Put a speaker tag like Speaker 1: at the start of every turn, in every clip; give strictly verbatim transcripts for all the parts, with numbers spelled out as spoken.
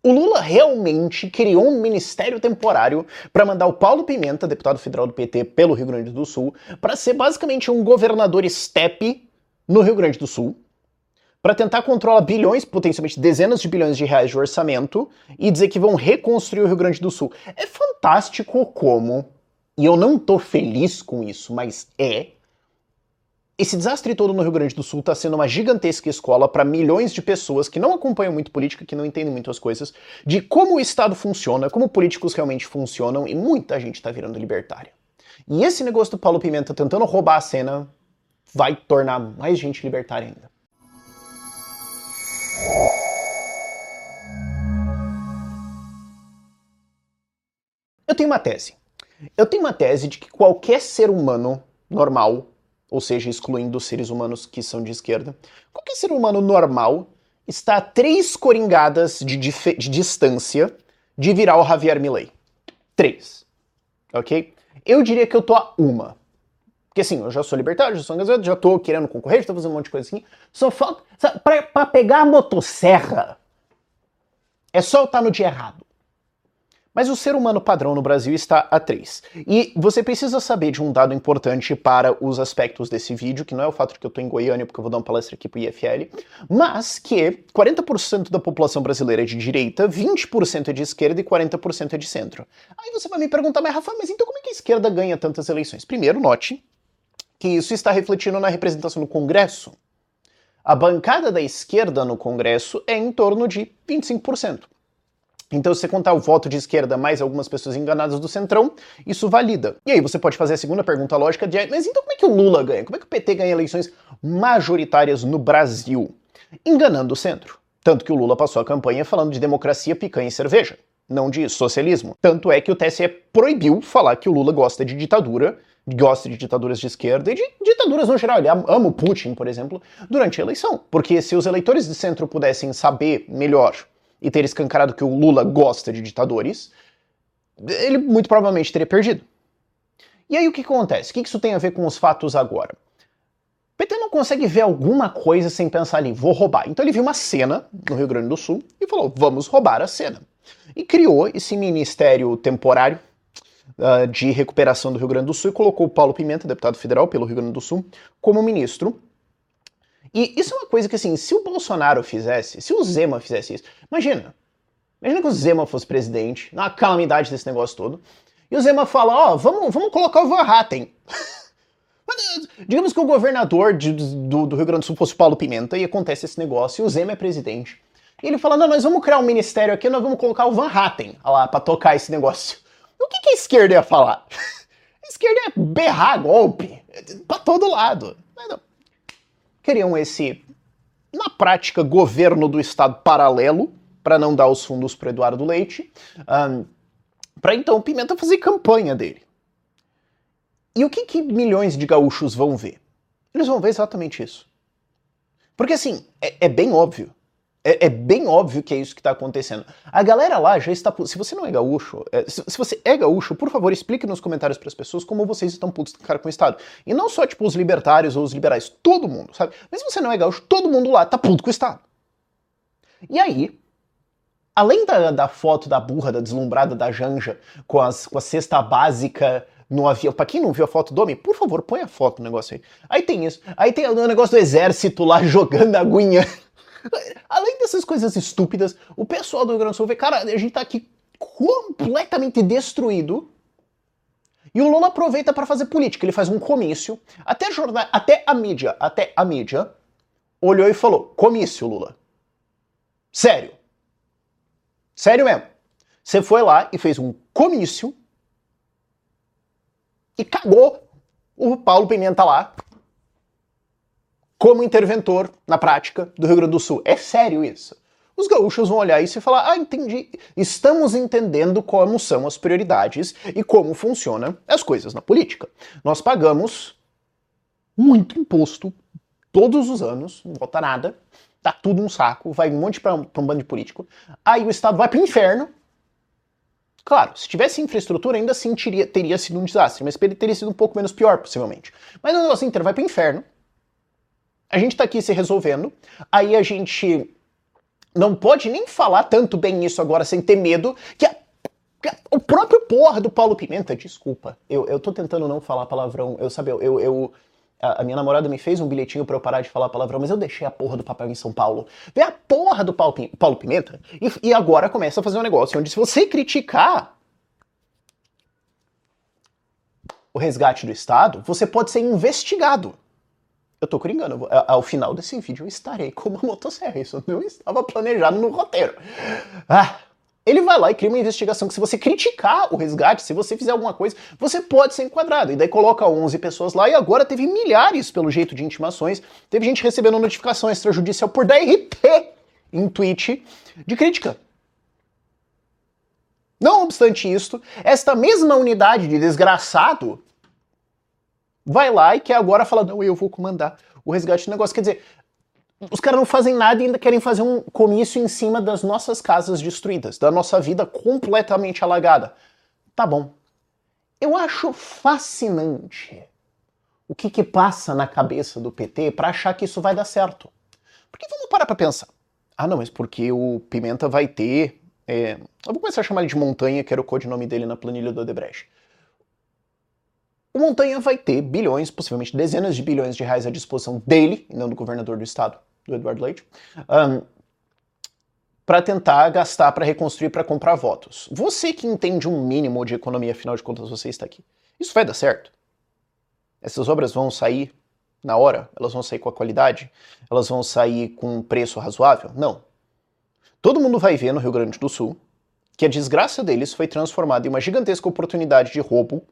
Speaker 1: O Lula realmente criou um ministério temporário para mandar o Paulo Pimenta, deputado federal do P T pelo Rio Grande do Sul, para ser basicamente um governador estepe no Rio Grande do Sul, para tentar controlar bilhões, potencialmente dezenas de bilhões de reais de orçamento, e dizer que vão reconstruir o Rio Grande do Sul. É fantástico como, e eu não tô feliz com isso, mas é, esse desastre todo no Rio Grande do Sul está sendo uma gigantesca escola para milhões de pessoas que não acompanham muito política, que não entendem muito as coisas, de como o Estado funciona, como políticos realmente funcionam, e muita gente está virando libertária. E esse negócio do Paulo Pimenta tentando roubar a cena vai tornar mais gente libertária ainda. Eu tenho uma tese. Eu tenho uma tese de que qualquer ser humano normal, ou seja, excluindo os seres humanos que são de esquerda, qualquer ser humano normal está a três coringadas de, de, de distância de virar o Javier Milei. Três. Ok? Eu diria que eu tô a uma. Porque assim, eu já sou libertário, já sou engajado, já tô querendo concorrer, já tô fazendo um monte de coisa assim. Só falta... Sabe, pra, pra pegar a motosserra, é só eu estar no dia errado. Mas o ser humano padrão no Brasil está a três. E você precisa saber de um dado importante para os aspectos desse vídeo, que não é o fato de que eu tô em Goiânia, porque eu vou dar uma palestra aqui pro I F L, mas que quarenta por cento da população brasileira é de direita, vinte por cento é de esquerda e quarenta por cento é de centro. Aí você vai me perguntar, mas Rafa, mas então como é que a esquerda ganha tantas eleições? Primeiro, note que isso está refletindo na representação no Congresso. A bancada da esquerda no Congresso é em torno de vinte e cinco por cento. Então, se você contar o voto de esquerda mais algumas pessoas enganadas do centrão, isso valida. E aí você pode fazer a segunda pergunta lógica de, mas então como é que o Lula ganha? Como é que o P T ganha eleições majoritárias no Brasil? Enganando o centro. Tanto que o Lula passou a campanha falando de democracia, picanha e cerveja, não de socialismo. Tanto é que o T S E proibiu falar que o Lula gosta de ditadura, gosta de ditaduras de esquerda e de ditaduras no geral. Ele ama o Putin, por exemplo, durante a eleição. Porque se os eleitores de centro pudessem saber melhor e ter escancarado que o Lula gosta de ditadores, ele muito provavelmente teria perdido. E aí o que acontece? O que isso tem a ver com os fatos agora? O P T não consegue ver alguma coisa sem pensar ali, vou roubar. Então ele viu uma cena no Rio Grande do Sul e falou, vamos roubar a cena. E criou esse ministério temporário uh, de recuperação do Rio Grande do Sul e colocou o Paulo Pimenta, deputado federal pelo Rio Grande do Sul, como ministro. E isso é uma coisa que, assim, se o Bolsonaro fizesse, se o Zema fizesse isso, imagina, imagina que o Zema fosse presidente, na calamidade desse negócio todo, e o Zema fala, ó, oh, vamos, vamos colocar o Van Hatten. Digamos que o governador de, do, do Rio Grande do Sul fosse o Paulo Pimenta, e acontece esse negócio, e o Zema é presidente. E ele fala, não, nós vamos criar um ministério aqui, nós vamos colocar o Van Hatten lá, pra tocar esse negócio. O que, que a esquerda ia falar? A esquerda ia berrar golpe, pra todo lado. Mas não. Queriam esse, na prática, governo do Estado paralelo, para não dar os fundos para Eduardo Leite, um, para então o Pimenta fazer campanha dele. E o que, que milhões de gaúchos vão ver? Eles vão ver exatamente isso. Porque assim, é, é bem óbvio. É, é bem óbvio que é isso que está acontecendo. A galera lá já está... Se você não é gaúcho, é, se, se você é gaúcho, por favor, explique nos comentários para as pessoas como vocês estão putos cara com o Estado. E não só, tipo, os libertários ou os liberais, todo mundo, sabe? Mas se você não é gaúcho, todo mundo lá tá puto com o Estado. E aí, além da, da foto da burra, da deslumbrada da Janja, com, as, com a cesta básica no avião... Pra quem não viu a foto do homem, por favor, põe a foto no negócio aí. Aí tem isso. Aí tem o negócio do exército lá jogando aguinha... Além dessas coisas estúpidas, o pessoal do Rio Grande do Sul vê, cara, a gente tá aqui completamente destruído e o Lula aproveita para fazer política. Ele faz um comício, até, jornal, até a mídia, até a mídia olhou e falou, comício, Lula. Sério. Sério mesmo. Você foi lá e fez um comício e cagou o Paulo Pimenta lá como interventor, na prática, do Rio Grande do Sul. É sério isso. Os gaúchos vão olhar isso e falar, ah, entendi. Estamos entendendo como são as prioridades e como funcionam as coisas na política. Nós pagamos muito imposto todos os anos, não volta nada, dá tudo um saco, vai um monte para um, pra um bando de político, aí o Estado vai pro inferno. Claro, se tivesse infraestrutura, ainda assim teria, teria sido um desastre, mas teria sido um pouco menos pior, possivelmente. Mas o negócio inteiro vai pro inferno. A gente tá aqui se resolvendo, aí a gente não pode nem falar tanto bem isso agora sem ter medo que, a, que a, o próprio porra do Paulo Pimenta, desculpa, eu, eu tô tentando não falar palavrão, eu sabe, eu, eu, eu a, a minha namorada me fez um bilhetinho pra eu parar de falar palavrão, mas eu deixei a porra do papel em São Paulo. Vê a porra do Paulo, Paulo Pimenta e, e agora começa a fazer um negócio onde se você criticar o resgate do Estado, você pode ser investigado. Eu tô coringando, ao final desse vídeo eu estarei com uma motosserra, isso não estava planejado no roteiro. Ah, ele vai lá e cria uma investigação que se você criticar o resgate, se você fizer alguma coisa, você pode ser enquadrado. E daí coloca onze pessoas lá e agora teve milhares, pelo jeito, de intimações, teve gente recebendo notificação extrajudicial por D R T em tweet de crítica. Não obstante isto, esta mesma unidade de desgraçado vai lá e quer agora falar, não, eu vou comandar o resgate do negócio. Quer dizer, os caras não fazem nada e ainda querem fazer um comício em cima das nossas casas destruídas, da nossa vida completamente alagada. Tá bom. Eu acho fascinante o que que passa na cabeça do P T pra achar que isso vai dar certo. Porque vamos parar pra pensar. Ah, não, mas porque o Pimenta vai ter... É, eu vou começar a chamar ele de Montanha, que era o codinome dele na planilha do Odebrecht. O Montanha vai ter bilhões, possivelmente dezenas de bilhões de reais à disposição dele, e não do governador do estado, do Eduardo Leite, um, para tentar gastar, para reconstruir, para comprar votos. Você que entende um mínimo de economia, afinal de contas você está aqui. Isso vai dar certo? Essas obras vão sair na hora? Elas vão sair com a qualidade? Elas vão sair com um preço razoável? Não. Todo mundo vai ver no Rio Grande do Sul que a desgraça deles foi transformada em uma gigantesca oportunidade de roubo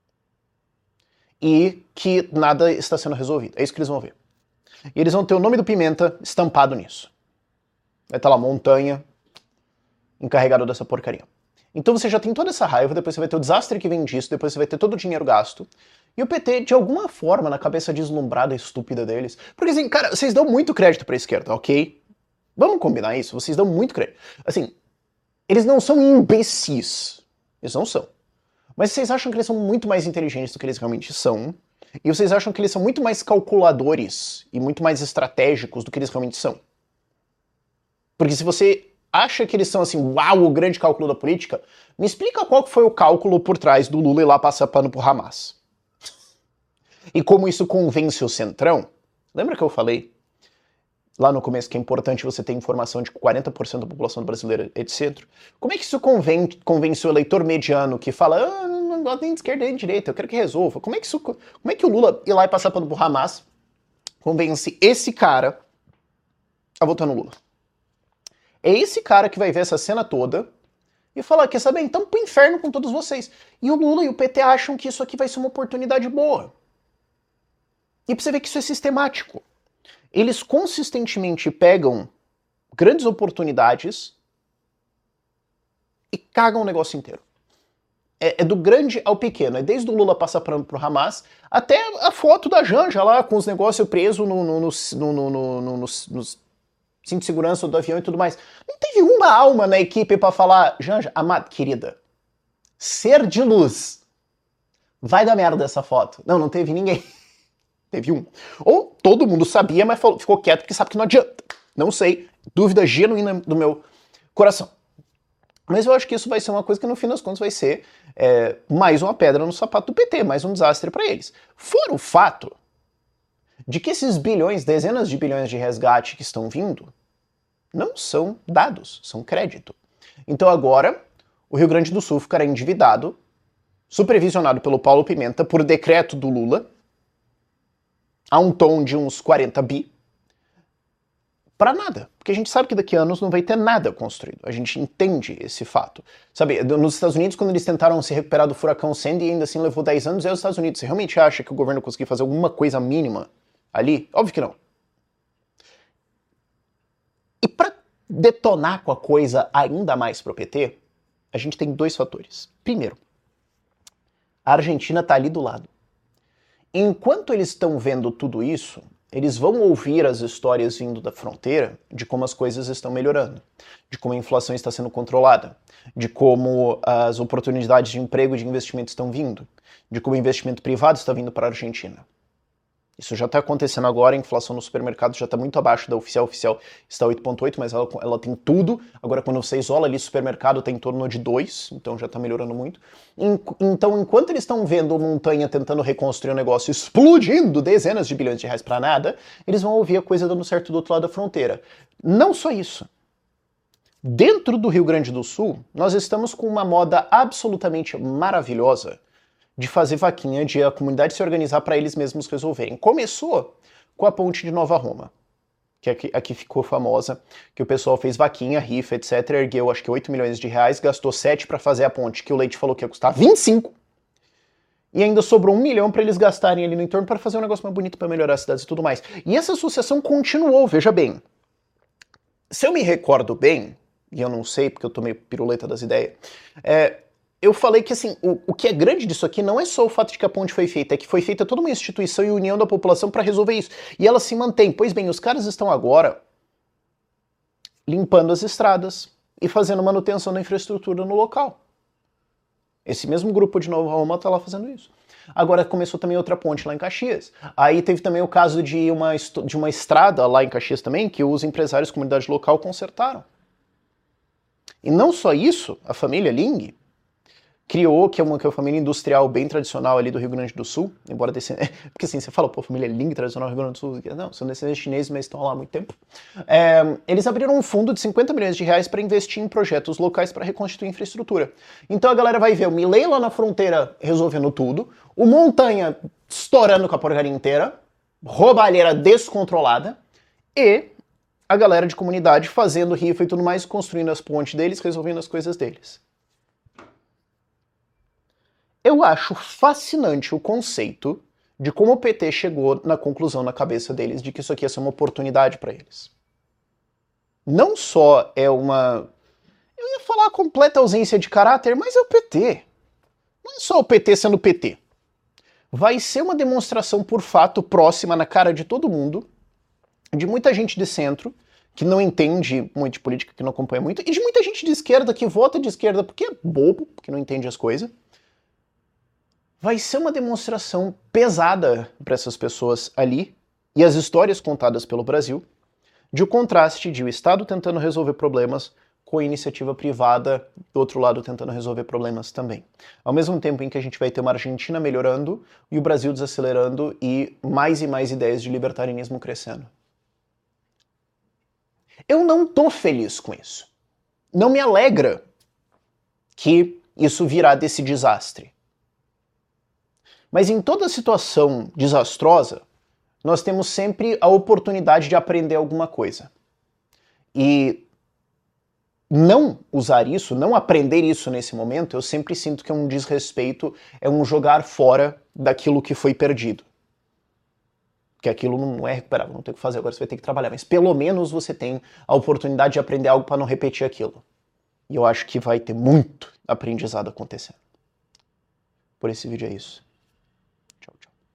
Speaker 1: e que nada está sendo resolvido. É isso que eles vão ver. E eles vão ter o nome do Pimenta estampado nisso. Vai estar lá, Montanha, encarregado dessa porcaria. Então você já tem toda essa raiva, depois você vai ter o desastre que vem disso, depois você vai ter todo o dinheiro gasto. E o P T, de alguma forma, na cabeça deslumbrada e estúpida deles... Porque assim, cara, vocês dão muito crédito pra esquerda, ok? Vamos combinar isso? Vocês dão muito crédito. Assim, eles não são imbecis. Eles não são. Mas vocês acham que eles são muito mais inteligentes do que eles realmente são, e vocês acham que eles são muito mais calculadores e muito mais estratégicos do que eles realmente são. Porque se você acha que eles são assim, uau, o grande cálculo da política, me explica qual foi o cálculo por trás do Lula ir lá passar pano pro Hamas. E como isso convence o Centrão. Lembra que eu falei lá no começo que é importante você ter informação de que quarenta por cento da população brasileira é de centro? Como é que isso conven convence o eleitor mediano que fala, ah, não gosto nem de esquerda nem de direita, eu quero que resolva? Como é que, isso, como é que o Lula ir lá e passar pano pro Hamas convence esse cara a votar no Lula? É esse cara que vai ver essa cena toda e falar, quer saber, então pro inferno com todos vocês. E o Lula e o P T acham que isso aqui vai ser uma oportunidade boa. E pra você ver que isso é sistemático. Eles consistentemente pegam grandes oportunidades e cagam o negócio inteiro. É, é do grande ao pequeno. É desde o Lula passar pro, pro Hamas até a foto da Janja lá com os negócios presos no, no, no, no, no, no, no, nos, nos cinto de segurança do avião e tudo mais. Não teve uma alma na equipe pra falar, Janja, amada, querida, ser de luz, vai dar merda essa foto. Não, não teve ninguém. Teve um. Ou todo mundo sabia, mas falou, ficou quieto porque sabe que não adianta. Não sei. Dúvida genuína do meu coração. Mas eu acho que isso vai ser uma coisa que no fim das contas vai ser é, mais uma pedra no sapato do P T, mais um desastre para eles. Fora o fato de que esses bilhões, dezenas de bilhões de resgate que estão vindo, não são dados, são crédito. Então agora, o Rio Grande do Sul ficará endividado, supervisionado pelo Paulo Pimenta por decreto do Lula, a um tom de uns quarenta bi, para nada. Porque a gente sabe que daqui a anos não vai ter nada construído. A gente entende esse fato. Sabe, nos Estados Unidos, quando eles tentaram se recuperar do furacão Sandy e ainda assim levou dez anos, é os Estados Unidos. Você realmente acha que o governo conseguiu fazer alguma coisa mínima ali? Óbvio que não. E para detonar com a coisa ainda mais pro P T, a gente tem dois fatores. Primeiro, a Argentina está ali do lado. Enquanto eles estão vendo tudo isso, eles vão ouvir as histórias vindo da fronteira de como as coisas estão melhorando, de como a inflação está sendo controlada, de como as oportunidades de emprego e de investimento estão vindo, de como o investimento privado está vindo para a Argentina. Isso já está acontecendo agora, a inflação no supermercado já está muito abaixo da oficial, oficial está oito vírgula oito, mas ela, ela tem tudo. Agora, quando você isola ali, supermercado tem em torno de dois, então já está melhorando muito. Então, enquanto eles estão vendo o Montanha tentando reconstruir um negócio explodindo dezenas de bilhões de reais para nada, eles vão ouvir a coisa dando certo do outro lado da fronteira. Não só isso. Dentro do Rio Grande do Sul, nós estamos com uma moda absolutamente maravilhosa de fazer vaquinha, de a comunidade se organizar para eles mesmos resolverem. Começou com a ponte de Nova Roma, que aqui, aqui ficou famosa, que o pessoal fez vaquinha, rifa, etcétera, ergueu acho que oito milhões de reais, gastou sete para fazer a ponte, que o Leite falou que ia custar vinte e cinco, e ainda sobrou um milhão para eles gastarem ali no entorno para fazer um negócio mais bonito, para melhorar as cidades e tudo mais. E essa associação continuou, veja bem. Se eu me recordo bem, e eu não sei porque eu tô meio piruleta das ideias, é... eu falei que, assim, o, o que é grande disso aqui não é só o fato de que a ponte foi feita, é que foi feita toda uma instituição e união da população para resolver isso. E ela se mantém. Pois bem, os caras estão agora limpando as estradas e fazendo manutenção da infraestrutura no local. Esse mesmo grupo de Nova Roma tá lá fazendo isso. Agora começou também outra ponte lá em Caxias. Aí teve também o caso de uma, de uma estrada lá em Caxias também, que os empresários, comunidade local, consertaram. E não só isso, a família Ling criou, que é uma, que é uma família industrial bem tradicional ali do Rio Grande do Sul, embora descendente... Porque assim, você fala, pô, família Ling, tradicional do Rio Grande do Sul. Não, são descendentes chineses, mas estão lá há muito tempo. É, eles abriram um fundo de cinquenta milhões de reais para investir em projetos locais para reconstituir infraestrutura. Então a galera vai ver o Milei lá na fronteira resolvendo tudo, o Montanha estourando com a porcaria inteira, roubalheira descontrolada, e a galera de comunidade fazendo rifa e tudo mais, construindo as pontes deles, resolvendo as coisas deles. Eu acho fascinante o conceito de como o P T chegou na conclusão na cabeça deles de que isso aqui ia ser uma oportunidade para eles. Não só é uma... eu ia falar completa ausência de caráter, mas é o P T. Não é só o P T sendo P T. Vai ser uma demonstração por fato próxima na cara de todo mundo, de muita gente de centro, que não entende muito de política, que não acompanha muito, e de muita gente de esquerda que vota de esquerda porque é bobo, porque não entende as coisas. Vai ser uma demonstração pesada para essas pessoas ali, e as histórias contadas pelo Brasil, de o contraste de o Estado tentando resolver problemas com a iniciativa privada do outro lado tentando resolver problemas também. Ao mesmo tempo em que a gente vai ter uma Argentina melhorando e o Brasil desacelerando e mais e mais ideias de libertarianismo crescendo. Eu não tô feliz com isso. Não me alegra que isso virá desse desastre. Mas em toda situação desastrosa, nós temos sempre a oportunidade de aprender alguma coisa. E não usar isso, não aprender isso nesse momento, eu sempre sinto que é um desrespeito, é um jogar fora daquilo que foi perdido. Porque aquilo não é recuperável, não tem o que fazer, agora você vai ter que trabalhar. Mas pelo menos você tem a oportunidade de aprender algo para não repetir aquilo. E eu acho que vai ter muito aprendizado acontecendo. Por esse vídeo é isso.